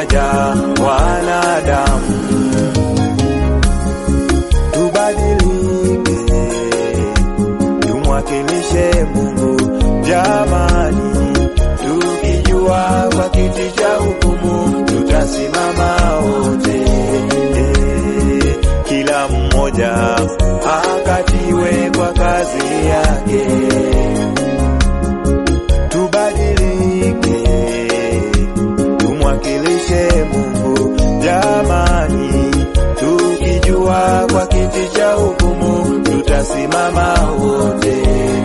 daraja wanadamu. Tubadilike, tumwakilishe Mungu jamani, tukijua kwa kiti cha hukumu tutasimama wote. Kila mmoja akatiwe kwa kazi yake. Tubadilike, tumwakilishe Mungu jamani, tukijua kwa kiti cha hukumu tutasimama wote.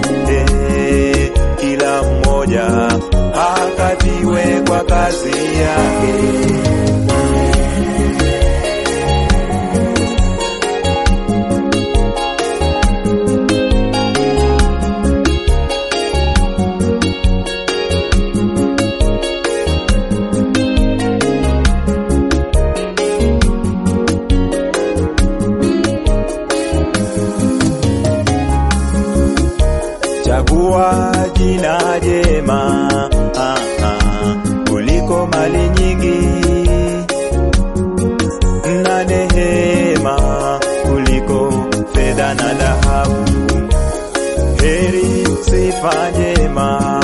Kila mmoja akatiwe kwa kazi yake. Chagua jina jema kuliko mali nyingi, na neema kuliko fedha na dhahabu. Heri sifa njema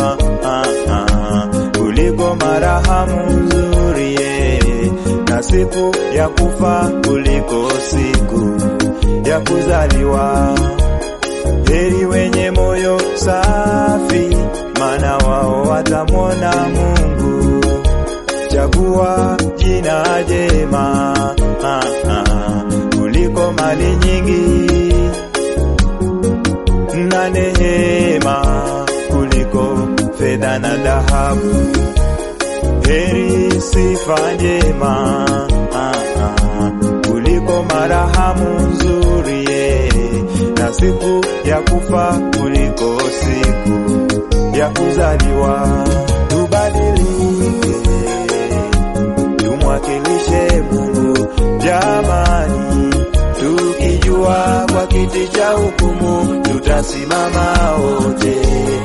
kuliko marahamu nzuri, na siku ya kufa kuliko siku ya kuzaliwa. Heri wenye moyo safi, maana wao watamwona Mungu. Chagua jina jema kuliko mali nyingi, na neema kuliko fedha na dhahabu. Heri sifa njema kuliko marahamu nzuri, na siku ya kufa kuliko siku ya kuzaliwa. Tubadilike, tumwakilishe Mungu jamani, tukijua kwa kiti cha hukumu tutasimama wote.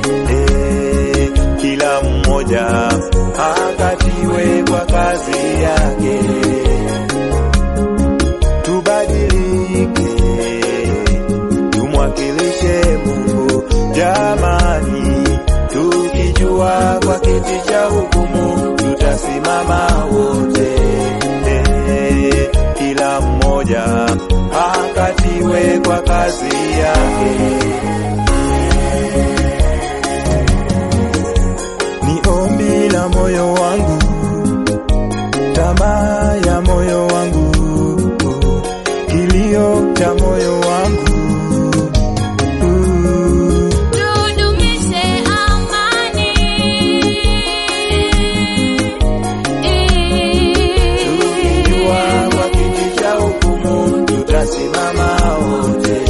Kila mmoja akatiwe kwa kazi yake. Tubadilike, tumwakilishe Mungu jamani, tukijua kwa kiti cha hukumu tutasimama wote. Kila mmoja akatiwe kwa kazi yake. Ni ombi la moyo wangu, tamaa ya moyo wangu, kilio cha moyo wangu. Tudumishe amani, tukijua kwa kiti cha hukumu tutasimama wote.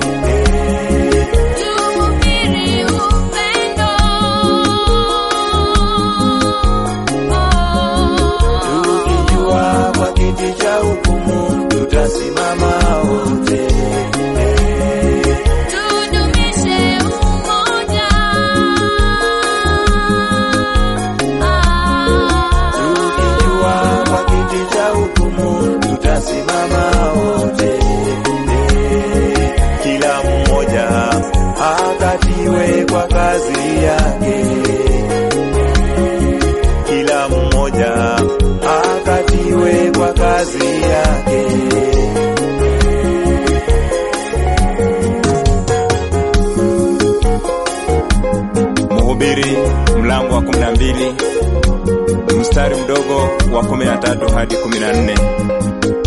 tuhubiri upendo, Tukijua kwa kiti cha hukumu tutasimama wote. tudumishe umoja, Tukijua kwa kiti cha hukumu tutasimama wote. Kila mmoja akatiwe kwa kazi yake. Kila mmoja akatiwe kwa kazi yake. Mhubiri mlango wa 12 mstari mdogo wa 13 hadi 14.